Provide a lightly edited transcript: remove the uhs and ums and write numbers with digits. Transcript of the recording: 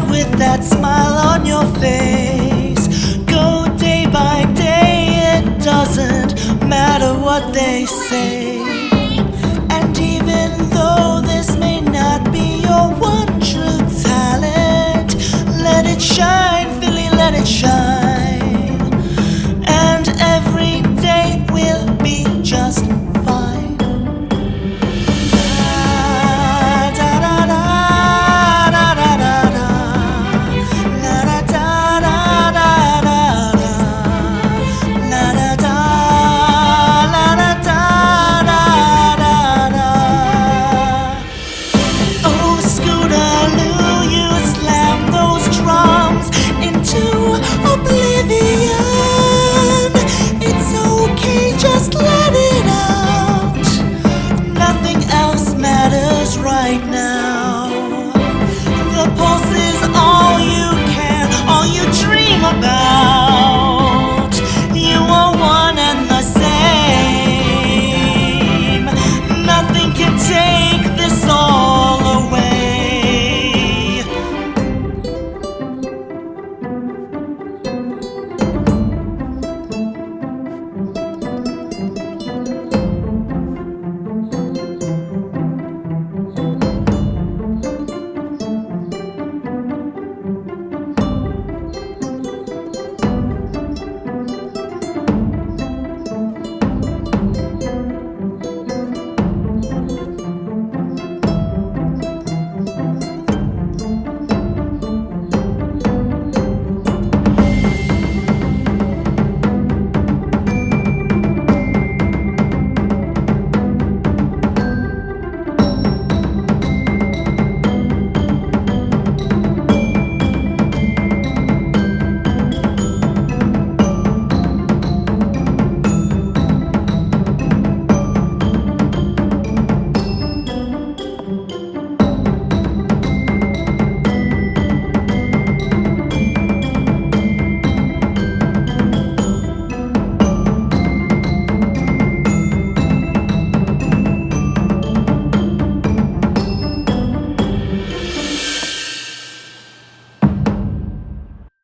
with that smile on your face. Go day by day, it doesn't matter what they say. And even though this may not be your one true talent, let it shine, Philly, let it shine. And every day will be just fine. Right now, the pulse is all you can, all you dream about.